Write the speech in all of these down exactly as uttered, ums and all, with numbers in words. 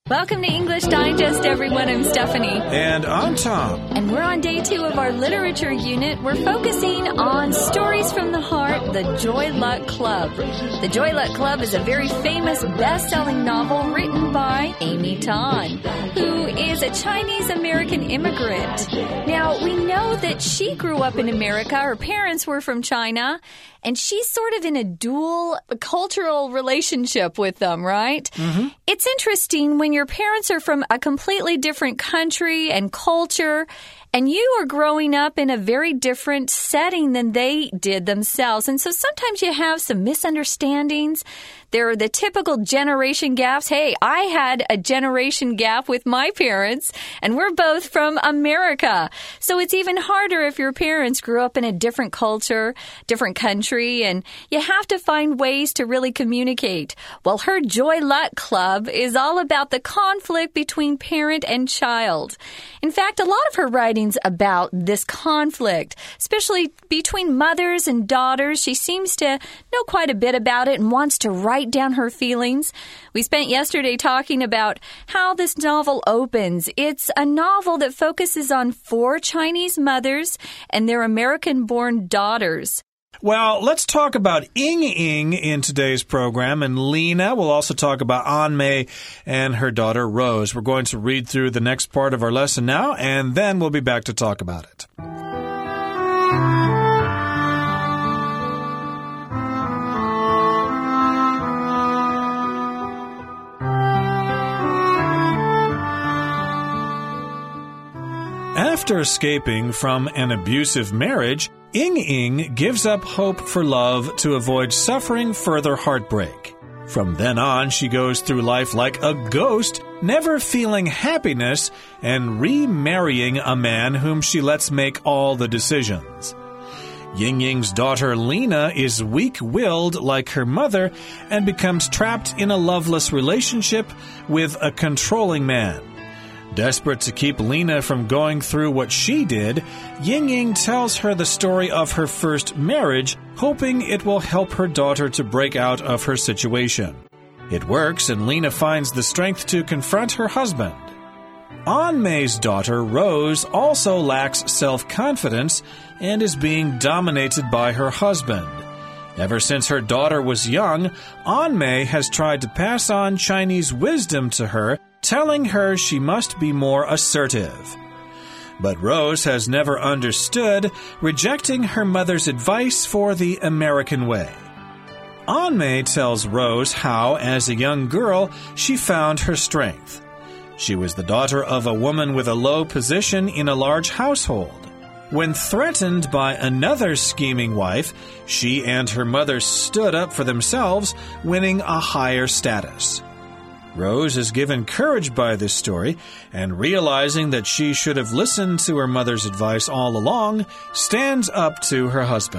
Welcome to English Digest, everyone. I'm Stephanie. And I'm Tom. And we're on day two of our literature unit. We're focusing on Stories from the Heart, The Joy Luck Club. The Joy Luck Club is a very famous best-selling novel written by Amy Tan, who is a Chinese-American immigrant. Now, we know that she grew up in America. Her parents were from China. And she's sort of in a dual cultural relationship with them, right? Mm-hmm. It's interesting when your parents are from a completely different country and culture, and you are growing up in a very different setting than they did themselves. And so sometimes you have some misunderstandings. There are the typical generation gaps. Hey, I had a generation gap with my parents, and we're both from America. So it's even harder if your parents grew up in a different culture, different country, and you have to find ways to really communicate. Well, her Joy Luck Club is all about the conflict between parent and child. In fact, a lot of her writing's about this conflict, especially between mothers and daughters. She seems to know quite a bit about it and wants to write down her feelings. We spent yesterday talking about how this novel opens. It's a novel that focuses on four Chinese mothers and their American-born daughters. Well, let's talk about Ying Ying in today's program, and Lena will also talk about Anmei and her daughter Rose. We're going to read through the next part of our lesson now, and then we'll be back to talk about it. After escaping from an abusive marriage, Ying Ying gives up hope for love to avoid suffering further heartbreak. From then on, she goes through life like a ghost, never feeling happiness and remarrying a man whom she lets make all the decisions. Ying Ying's daughter Lena is weak-willed like her mother and becomes trapped in a loveless relationship with a controlling man. Desperate to keep Lena from going through what she did, Ying Ying tells her the story of her first marriage, hoping it will help her daughter to break out of her situation. It works, and Lena finds the strength to confront her husband. Anmei's daughter, Rose, also lacks self-confidence and is being dominated by her husband. Ever since her daughter was young, Anmei has tried to pass on Chinese wisdom to her, telling her she must be more assertive. But Rose has never understood, rejecting her mother's advice for the American way. Anmei tells Rose how, as a young girl, she found her strength. She was the daughter of a woman with a low position in a large household. When threatened by another scheming wife, she and her mother stood up for themselves, winning a higher status. Rose is given courage by this story, and realizing that she should have listened to her mother's advice all along, stands up to her husband.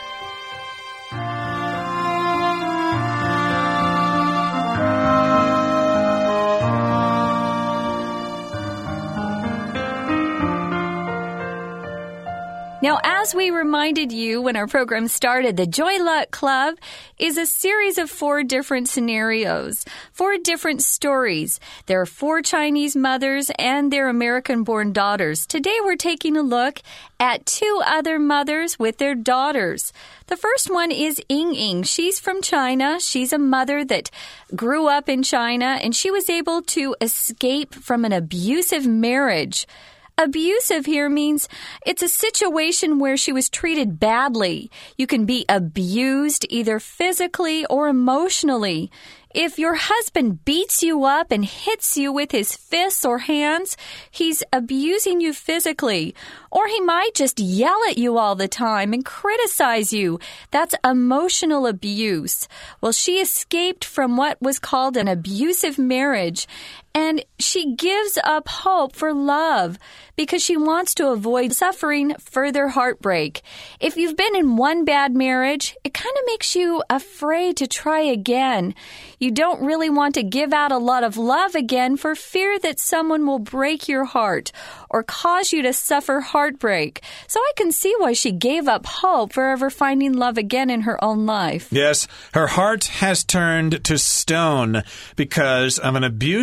Now, as we reminded you when our program started, the Joy Luck Club is a series of four different scenarios, four different stories. There are four Chinese mothers and their American-born daughters. Today, we're taking a look at two other mothers with their daughters. The first one is Ying Ying. She's from China. She's a mother that grew up in China, and she was able to escape from an abusive marriage. Abusive here means it's a situation where she was treated badly. You can be abused either physically or emotionally. If your husband beats you up and hits you with his fists or hands, he's abusing you physically. Or he might just yell at you all the time and criticize you. That's emotional abuse. Well, she escaped from what was called an abusive marriage, and she gives up hope for love because she wants to avoid suffering further heartbreak. If you've been in one bad marriage, it kind of makes you afraid to try again. You don't really want to give out a lot of love again for fear that someone will break your heart or cause you to suffer heartbreak. So I can see why she gave up hope for ever finding love again in her own life. Yes, her heart has turned to stone because of an abusive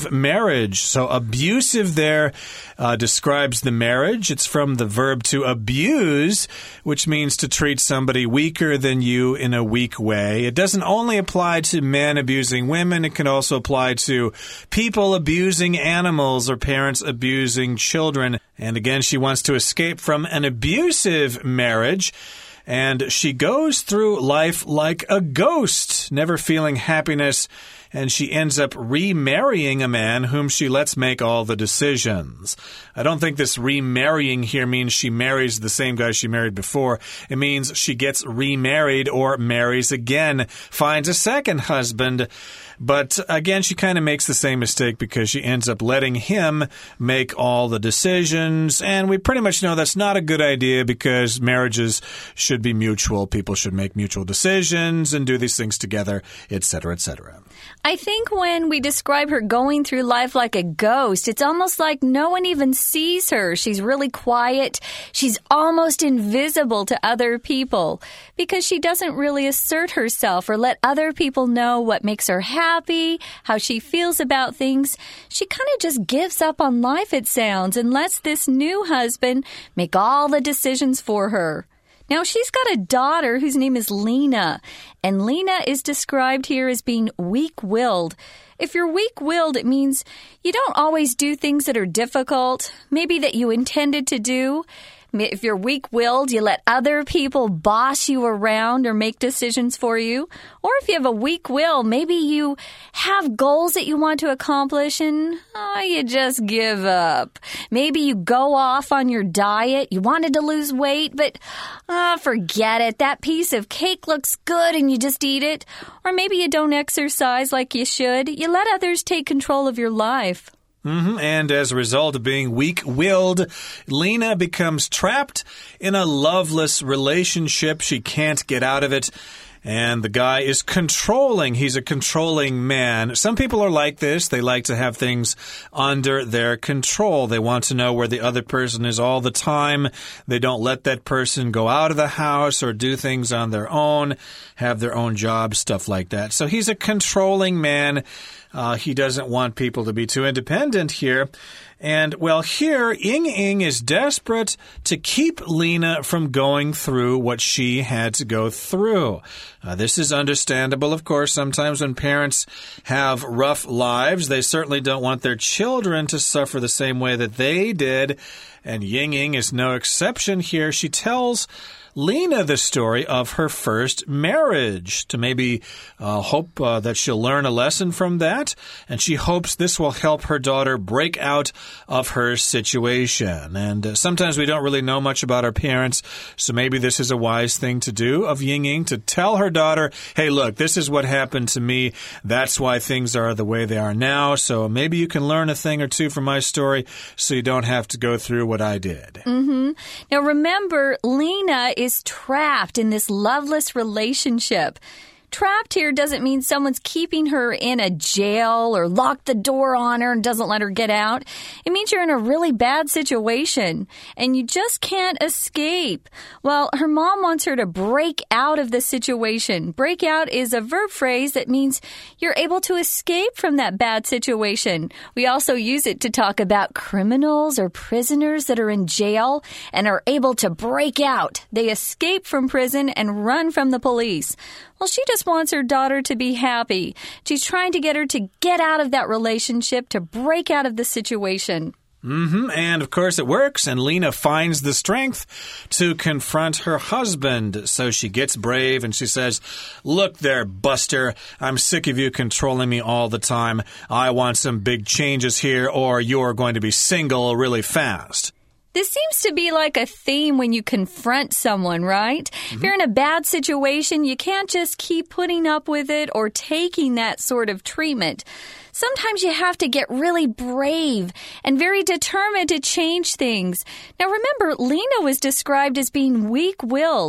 abusive marriage. So abusive there uh, describes the marriage. It's from the verb to abuse, which means to treat somebody weaker than you in a weak way. It doesn't only apply to men abusing women. It can also apply to people abusing animals or parents abusing children. And again, she wants to escape from an abusive marriage. And she goes through life like a ghost, never feeling happiness, and she ends up remarrying a man whom she lets make all the decisions. I don't think this remarrying here means she marries the same guy she married before. It means she gets remarried or marries again, finds a second husband. But again, she kind of makes the same mistake because she ends up letting him make all the decisions. And we pretty much know that's not a good idea because marriages should be mutual. People should make mutual decisions and do these things together, et cetera, et cetera. I think when we describe her going through life like a ghost, it's almost like no one even sees her. She's really quiet. She's almost invisible to other people because she doesn't really assert herself or let other people know what makes her happy, how she feels about things. She kind of just gives up on life, it sounds, and lets this new husband make all the decisions for her. Now, she's got a daughter whose name is Lena, and Lena is described here as being weak-willed. If you're weak-willed, it means you don't always do things that are difficult, maybe that you intended to do. If you're weak-willed, you let other people boss you around or make decisions for you. Or if you have a weak will, maybe you have goals that you want to accomplish and oh, you just give up. Maybe you go off on your diet. You wanted to lose weight, but oh, forget it. That piece of cake looks good and you just eat it. Or maybe you don't exercise like you should. You let others take control of your life. Mm-hmm. And as a result of being weak-willed, Lena becomes trapped in a loveless relationship. She can't get out of it. And the guy is controlling. He's a controlling man. Some people are like this. They like to have things under their control. They want to know where the other person is all the time. They don't let that person go out of the house or do things on their own, have their own job, stuff like that. So he's a controlling man. Uh, he doesn't want people to be too independent here. And, well, here, Ying Ying is desperate to keep Lena from going through what she had to go through. Uh, this is understandable, of course. Sometimes when parents have rough lives, they certainly don't want their children to suffer the same way that they did. And Ying Ying is no exception here. She tells Lena the story of her first marriage to maybe uh, hope uh, that she'll learn a lesson from that. And she hopes this will help her daughter break out of her situation. And uh, sometimes we don't really know much about our parents, so maybe this is a wise thing to do of Ying Ying to tell her daughter, hey, look, this is what happened to me. That's why things are the way they are now. So maybe you can learn a thing or two from my story so you don't have to go through what I did. Mm-hmm. Now, remember, Lena is is trapped in this loveless relationship. Trapped here doesn't mean someone's keeping her in a jail or locked the door on her and doesn't let her get out. It means you're in a really bad situation and you just can't escape. Well, her mom wants her to break out of the situation. Break out is a verb phrase that means you're able to escape from that bad situation. We also use it to talk about criminals or prisoners that are in jail and are able to break out. They escape from prison and run from the police. Well, she just wants her daughter to be happy. She's trying to get her to get out of that relationship, to break out of the situation. Mm-hmm. And, of course, it works, and Lena finds the strength to confront her husband. So she gets brave, and she says, look there, Buster, I'm sick of you controlling me all the time. I want some big changes here, or you're going to be single really fast. This seems to be like a theme when you confront someone, right? Mm-hmm. If you're in a bad situation, you can't just keep putting up with it or taking that sort of treatment. Sometimes you have to get really brave and very determined to change things. Now remember, Lena was described as being weak-willed.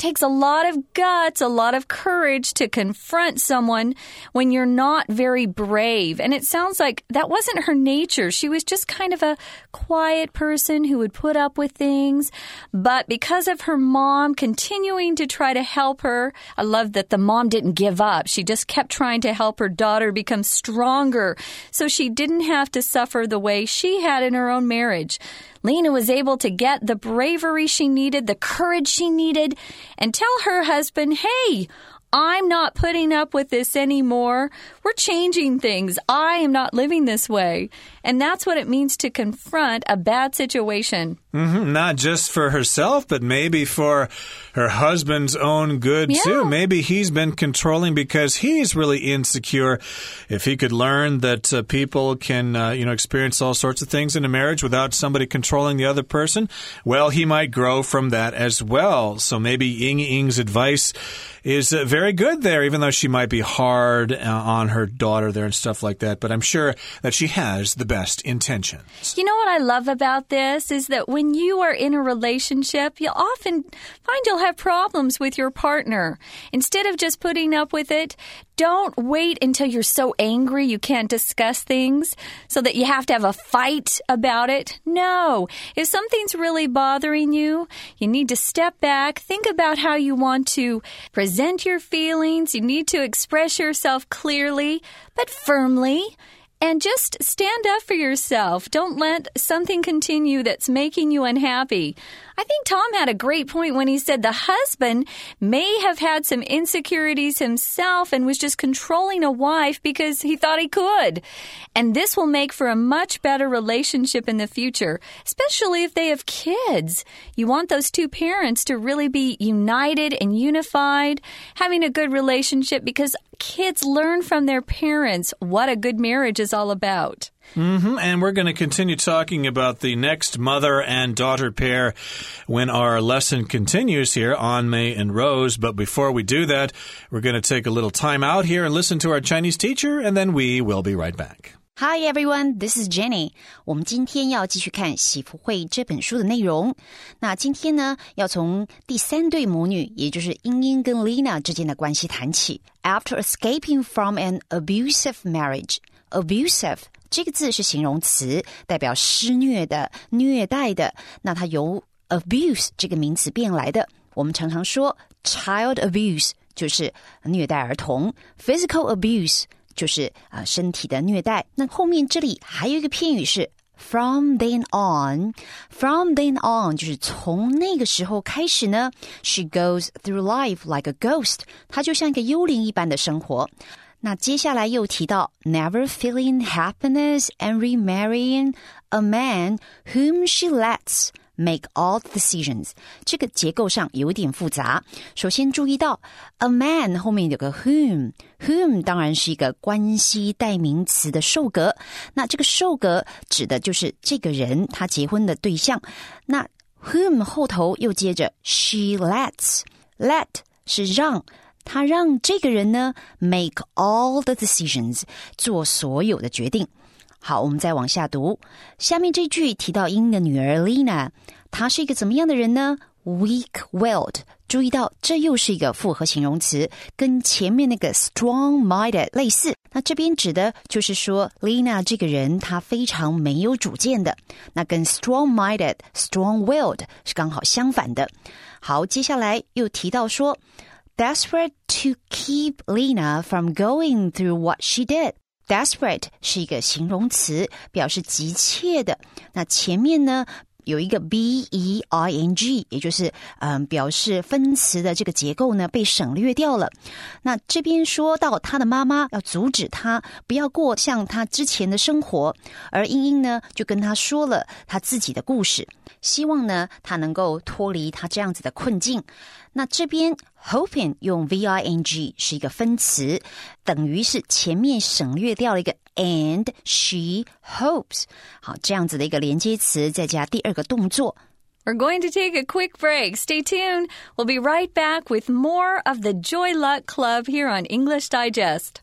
takes a lot of guts, a lot of courage to confront someone when you're not very brave. And it sounds like that wasn't her nature. She was just kind of a quiet person who would put up with things. But because of her mom continuing to try to help her, I love that the mom didn't give up. She just kept trying to help her daughter become stronger so she didn't have to suffer the way she had in her own marriage. Lena was able to get the bravery she needed, the courage she needed, and tell her husband, hey, I'm not putting up with this anymore. We're changing things. I am not living this way. And that's what it means to confront a bad situation. Mm-hmm. Not just for herself, but maybe for her husband's own good, yeah. too. Maybe he's been controlling because he's really insecure. If he could learn that uh, people can, uh, you know, experience all sorts of things in a marriage without somebody controlling the other person, well, he might grow from that as well. So maybe Ying Ying's advice is uh, very good there, even though she might be hard uh, on her daughter there and stuff like that. But I'm sure that she has the best intentions. You know what I love about this is that when you are in a relationship, you'll often find you'll have problems with your partner. Instead of just putting up with it, don't wait until you're so angry you can't discuss things so that you have to have a fight about it. No. If something's really bothering you, you need to step back, think about how you want to present your feelings. You need to express yourself clearly, but firmly. And just stand up for yourself. Don't let something continue that's making you unhappy. I think Tom had a great point when he said the husband may have had some insecurities himself and was just controlling a wife because he thought he could. And this will make for a much better relationship in the future, especially if they have kids. You want those two parents to really be united and unified, having a good relationship because kids learn from their parents what a good marriage is all about. Mm-hmm. And we're going to continue talking about the next mother and daughter pair when our lesson continues here on May and Rose. But before we do that, we're going to take a little time out here and listen to our Chinese teacher, and then we will be right back. Hi everyone, this is Jenny. 我们今天要继续看《喜福会》这本书的内容。那今天呢，要从第三对母女，也就是英英跟 Lena 之间的关系谈起。After escaping from an abusive marriage, abusive 这个字是形容词，代表施虐的、虐待的。那它由 abuse 这个名词变来的。我们常常说 child abuse 就是虐待儿童 ，physical abuse 就是啊、呃、身体的虐待。那后面这里还有一个片语是 from then on. From then on 就是从那个时候开始呢 ，she goes through life like a ghost. 她就像一个幽灵一般的生活。那接下来又提到 never feeling happiness and remarrying a man whom she lets make all the decisions. 这个结构上有点复杂。首先注意到 a man 后面有个 whom. Whom 当然是一个关系代名词的受格。那这个受格指的就是这个人他结婚的对象。那 whom 后头又接着 she lets. Let 是让。他让这个人呢 make all the decisions 做所有的决定。好，我们再往下读。下面这句提到英的女儿 Lena， 她是一个怎么样的人呢？ Weak-willed。注意到这又是一个复合形容词，跟前面那个 strong-minded 类似。那这边指的就是说 Lena 这个人她非常没有主见的。那跟 strong-minded, strong-willed 是刚好相反的。好，接下来又提到说Desperate to keep Lena from going through what she did. Desperate 是一个形容词，表示急切的。那前面呢有一个 B E I N G， 也就是嗯表示分词的这个结构呢被省略掉了。那这边说到他的妈妈要阻止他不要过像他之前的生活，而英英呢就跟他说了他自己的故事，希望呢他能够脱离他这样子的困境。那这边 hoping 用 V I N G 是一个分词，等于是前面省略掉了一个 and she hopes。 好，这样子的一个连接词再加第二个动作。 We're going to take a quick break. Stay tuned. We'll be right back with more of the Joy Luck Club here on English Digest.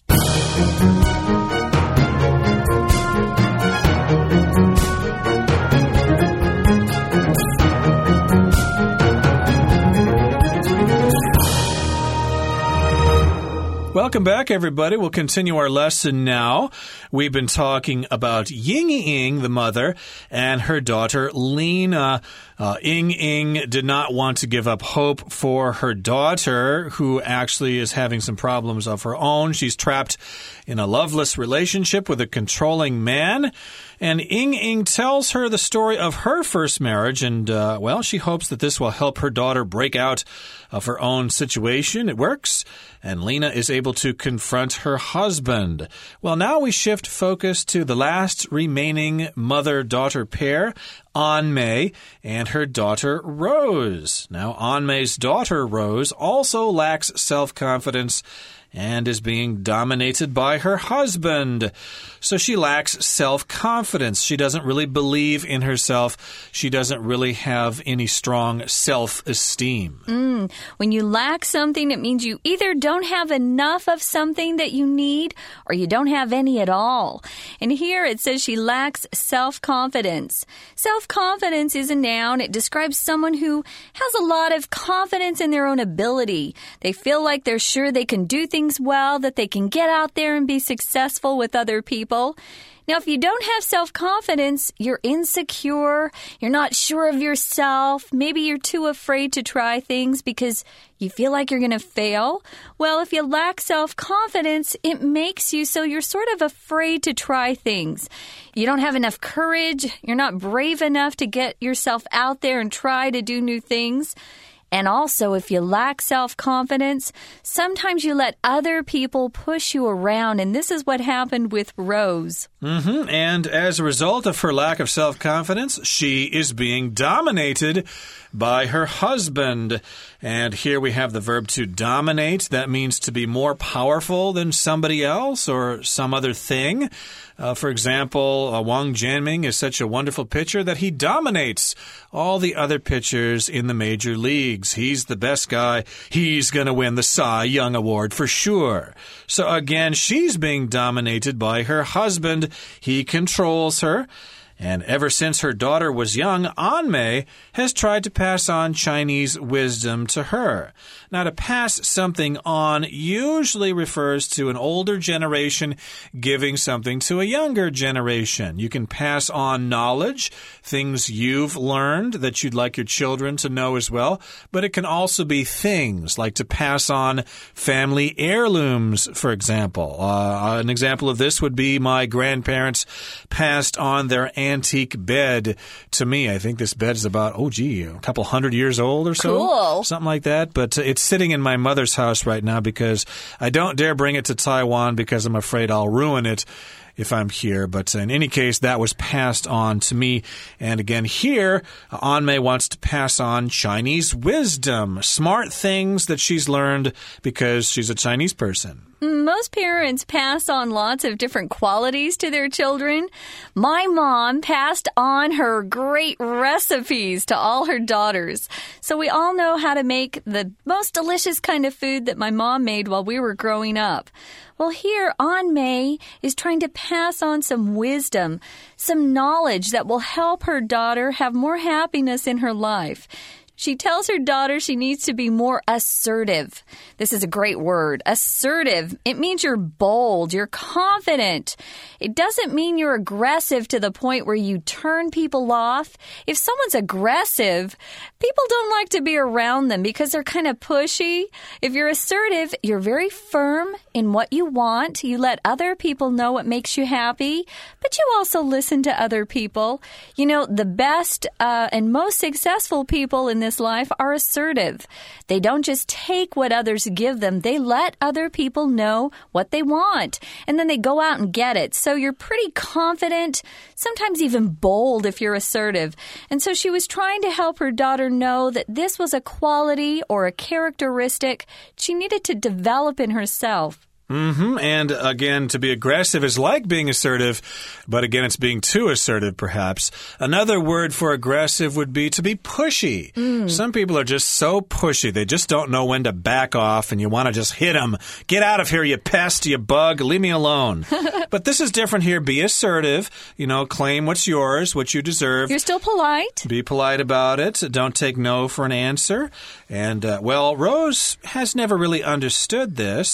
Welcome back, everybody. We'll continue our lesson now. We've been talking about Ying Ying, the mother, and her daughter, Lena. Uh, Ying Ying did not want to give up hope for her daughter, who actually is having some problems of her own. She's trapped in a loveless relationship with a controlling man. And Ying Ying tells her the story of her first marriage, and, uh, well, she hopes that this will help her daughter break out of her own situation. It works, and Lena is able to confront her husband. Well, now we shift focus to the last remaining mother-daughter pair, An-mei and her daughter Rose. Now, An-mei's daughter Rose also lacks self-confidence and is being dominated by her husband. So she lacks self-confidence. She doesn't really believe in herself. She doesn't really have any strong self-esteem. Mm. When you lack something, it means you either don't have enough of something that you need or you don't have any at all. And here it says she lacks self-confidence. Self-confidence is a noun. It describes someone who has a lot of confidence in their own ability. They feel like they're sure they can do things well, that they can get out there and be successful with other people. Now, if you don't have self-confidence, you're insecure, you're not sure of yourself, maybe you're too afraid to try things because you feel like you're going to fail. Well, if you lack self-confidence, it makes you so you're sort of afraid to try things. You don't have enough courage, you're not brave enough to get yourself out there and try to do new things. And also, if you lack self-confidence, sometimes you let other people push you around. And this is what happened with Rose. Mm-hmm. And as a result of her lack of self-confidence, she is being dominated by her husband. And here we have the verb to dominate. That means to be more powerful than somebody else or some other thing. Uh, for example, uh, Wang Jianming is such a wonderful pitcher that he dominates all the other pitchers in the major leagues. He's the best guy. He's going to win the Cy Young Award for sure. So again, she's being dominated by her husband. He controls her. And ever since her daughter was young, An-mei has tried to pass on Chinese wisdom to her. Now, to pass something on usually refers to an older generation giving something to a younger generation. You can pass on knowledge, things you've learned that you'd like your children to know as well, but it can also be things like to pass on family heirlooms, for example. Uh, an example of this would be my grandparents passed on their antique bed to me. I think this bed is about, oh, gee, a couple hundred years old or so. Cool. Something like that. But uh, it's sitting in my mother's house right now because I don't dare bring it to Taiwan because I'm afraid I'll ruin it if I'm here. But in any case, that was passed on to me. And again, here, An-mei wants to pass on Chinese wisdom, smart things that she's learned because she's a Chinese person. Most parents pass on lots of different qualities to their children. My mom passed on her great recipes to all her daughters. So we all know how to make the most delicious kind of food that my mom made while we were growing up. Well, here, An-mei is trying to pass on some wisdom, some knowledge that will help her daughter have more happiness in her life. She tells her daughter she needs to be more assertive. This is a great word. Assertive. It means you're bold, you're confident. It doesn't mean you're aggressive to the point where you turn people off. If someone's aggressive, people don't like to be around them because they're kind of pushy. If you're assertive, you're very firm in what you want. You let other people know what makes you happy, but you also listen to other people. You know, the best uh, and most successful people in this life are assertive. They don't just take what others give them. They let other people know what they want, and then they go out and get it. So you're pretty confident, sometimes even bold if you're assertive. And so she was trying to help her daughter know that this was a quality or a characteristic she needed to develop in herself. Mm-hmm. And again, to be aggressive is like being assertive, but again, it's being too assertive, perhaps. Another word for aggressive would be to be pushy. Mm. Some people are just so pushy. They just don't know when to back off, and you want to just hit them. Get out of here, you pest, you bug. Leave me alone. But this is different here. Be assertive. You know, claim what's yours, what you deserve. You're still polite. Be polite about it. Don't take no for an answer. And, uh, well, Rose has never really understood this.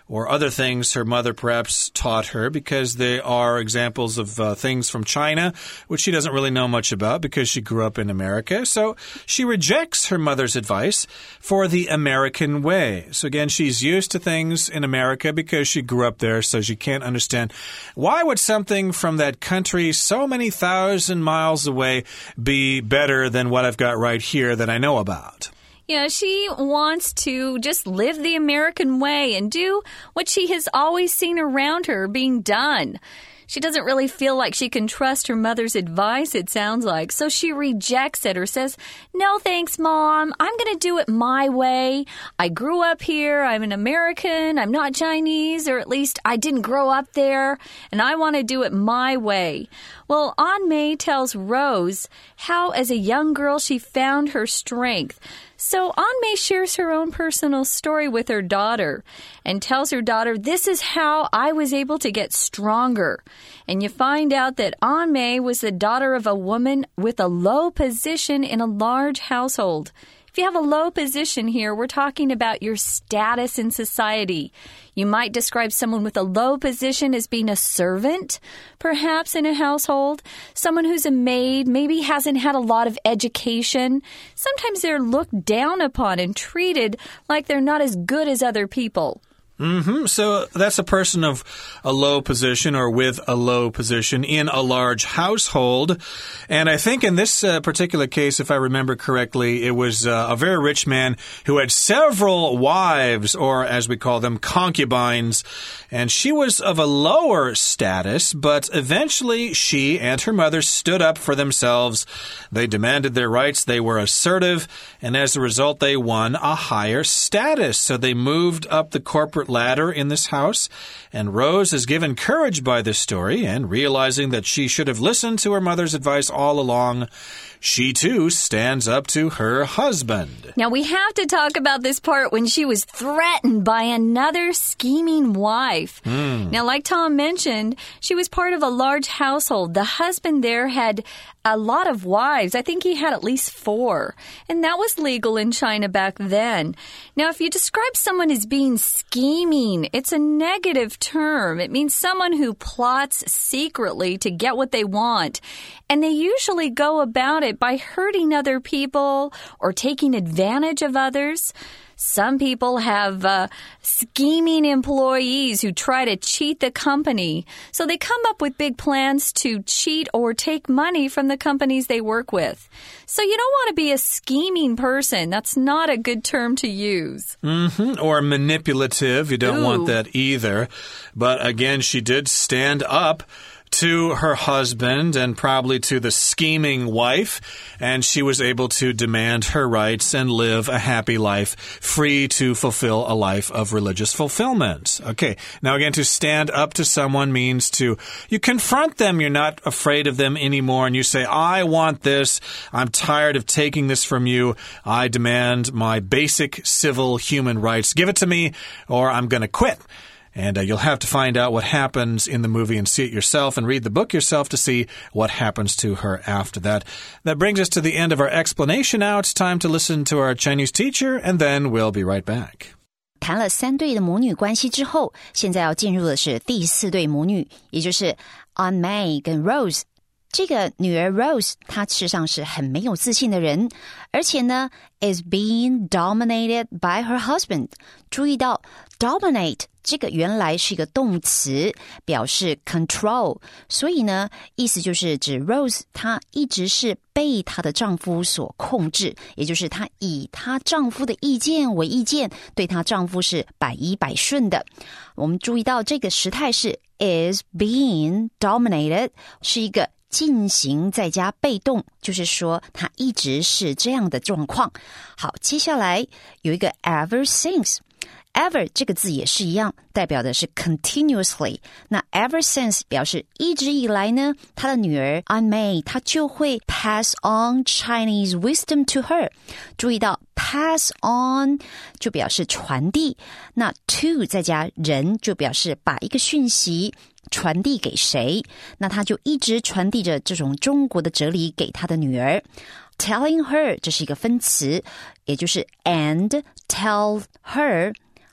or other things her mother perhaps taught her, because they are examples of uh, things from China, which she doesn't really know much about because she grew up in America. So she rejects her mother's advice for the American way. So again, she's used to things in America because she grew up there, so she can't understand why would something from that country so many thousand miles away be better than what I've got right here that I know about. Yeah, she wants to just live the American way and do what she has always seen around her being done. She doesn't really feel like she can trust her mother's advice, it sounds like. So she rejects it or says, no thanks, Mom. I'm going to do it my way. I grew up here. I'm an American. I'm not Chinese, or at least I didn't grow up there. And I want to do it my way. Well, An Mei tells Rose how, as a young girl, she found her strength. So An Mei shares her own personal story with her daughter and tells her daughter, this is how I was able to get stronger. And you find out that An Mei was the daughter of a woman with a low position in a large household. If you have a low position here, we're talking about your status in society. You might describe someone with a low position as being a servant, perhaps in a household. Someone who's a maid, maybe hasn't had a lot of education. Sometimes they're looked down upon and treated like they're not as good as other people. Mm-hmm. So that's a person of a low position or with a low position in a large household. And I think in this uh, particular case, if I remember correctly, it was uh, a very rich man who had several wives, or as we call them, concubines. And she was of a lower status, but eventually she and her mother stood up for themselves. They demanded their rights. They were assertive. And as a result, they won a higher status. So they moved up the corporate ladder in this house, and Rose is given courage by this story, and realizing that she should have listened to her mother's advice all along, she too stands up to her husband. Now we have to talk about this part when she was threatened by another scheming wife. Mm. Now, like Tom mentioned, she was part of a large household. The husband there had a lot of wives. I think he had at least four. And that was legal in China back then. Now, if you describe someone as being scheming, it's a negative term. It means someone who plots secretly to get what they want. And they usually go about it by hurting other people or taking advantage of others. Some people have uh, scheming employees who try to cheat the company. So they come up with big plans to cheat or take money from the companies they work with. So you don't want to be a scheming person. That's not a good term to use. Mm-hmm. Or manipulative. You don't Ooh. want that either. But again, she did stand up to her husband and probably to the scheming wife, and she was able to demand her rights and live a happy life, free to fulfill a life of religious fulfillment. Okay, now again, to stand up to someone means to, you confront them, you're not afraid of them anymore, and you say, I want this, I'm tired of taking this from you, I demand my basic civil human rights, give it to me, or I'm going to quit. And uh, you'll have to find out what happens in the movie and see it yourself and read the book yourself to see what happens to her after that. That brings us to the end of our explanation. Now it's time to listen to our Chinese teacher, and then we'll be right back. 谈了三对的母女关系之后，现在要进入的是第四对母女，也就是 An Mei 跟 Rose。这个女儿 Rose 她事实上是很没有自信的人，而且呢 is being dominated by her husband。 注意到 dominate 这个原来是一个动词，表示 control， 所以呢意思就是指 Rose 她一直是被她的丈夫所控制，也就是她以她丈夫的意见为意见，对她丈夫是百依百顺的。我们注意到这个时态是 is being dominated， 是一个进行再加被动，就是说它一直是这样的状况。好，接下来有一个 ever since。 ever 这个字也是一样，代表的是 continuously。 那 ever since 表示一直以来呢，她的女儿 An Mei 她就会 pass on Chinese wisdom to her。 注意到 pass on 就表示传递，那 to 再加人就表示把一个讯息传递给谁，那他就一直传递着这种中国的哲理给他的女儿。 telling her 这是一个分词，也就是 and tell her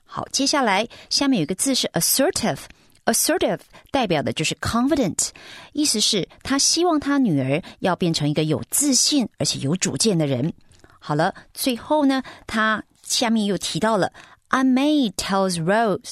好，接下来下面有一个字是 assertive。Assertive 代表的就是 confident， 意思是他希望他女儿要变成一个有自信而且有主见的人。好了，最后呢，他下面又提到了 Aunt May tells Rose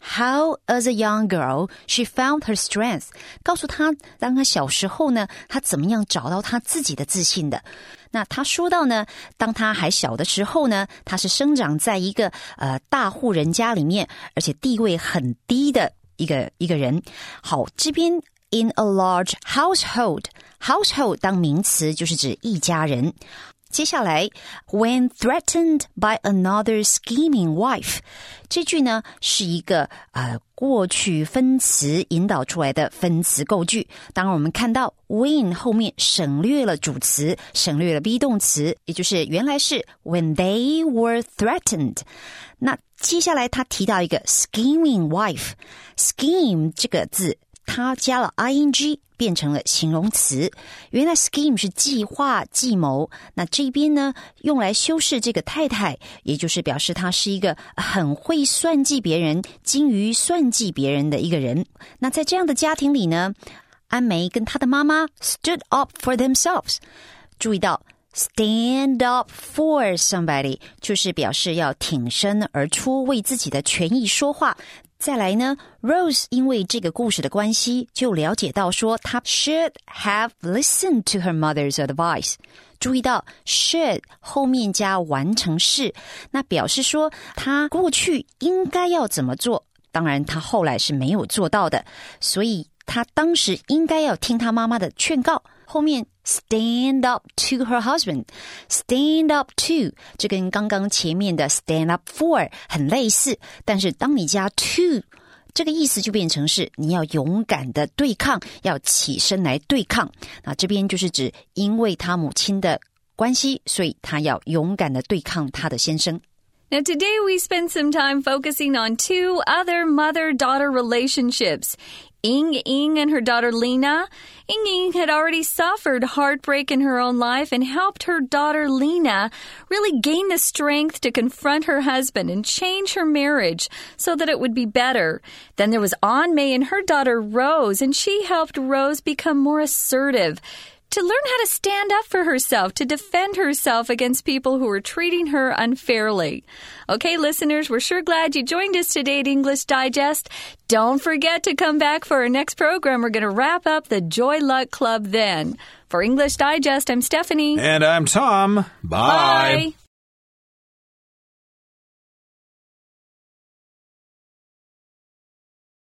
how as a young girl she found her strength， 告诉他当他小时候呢，他怎么样找到他自己的自信的。那他说到呢，当他还小的时候呢，他是生长在一个呃大户人家里面，而且地位很低的一个一个人。好，这边 in a large household， household 当名词就是指一家人。接下来 when threatened by another scheming wife， 这句呢是一个呃过去分词引导出来的分词构句。当然我们看到 when 后面省略了主词，省略了 be 动词，也就是原来是 when they were threatened。 那接下来他提到一个 scheming wife， scheme 这个字它加了 ing 变成了形容词。原来 scheme 是计划计谋，那这边呢用来修饰这个太太，也就是表示她是一个很会算计别人，精于算计别人的一个人。那在这样的家庭里呢，安梅跟她的妈妈 stood up for themselves。 注意到 stand up for somebody 就是表示要挺身而出，为自己的权益说话。再来呢 Rose 因为这个故事的关系就了解到说她 should have listened to her mother's advice。 注意到 should 后面加完成式，那表示说她过去应该要怎么做，当然她后来是没有做到的，所以她当时应该要听她妈妈的劝告。后面 stand up to her husband， stand up to 这跟刚刚前面的 stand up for 很类似，但是当你加 to 这个意思就变成是你要勇敢的对抗，要起身来对抗。那这边就是指因为他母亲的关系，所以他要勇敢的对抗他的先生。 Now, today we spent some time focusing on two other mother-daughter relationships. Ying Ying and her daughter Lena. Ying Ying had already suffered heartbreak in her own life and helped her daughter Lena really gain the strength to confront her husband and change her marriage so that it would be better. Then there was Aunt May and her daughter Rose, and she helped Rose become more assertive.To learn how to stand up for herself, to defend herself against people who are treating her unfairly. Okay, listeners, we're sure glad you joined us today at English Digest. Don't forget to come back for our next program. We're going to wrap up the Joy Luck Club then. For English Digest, I'm Stephanie. And I'm Tom. Bye. Bye.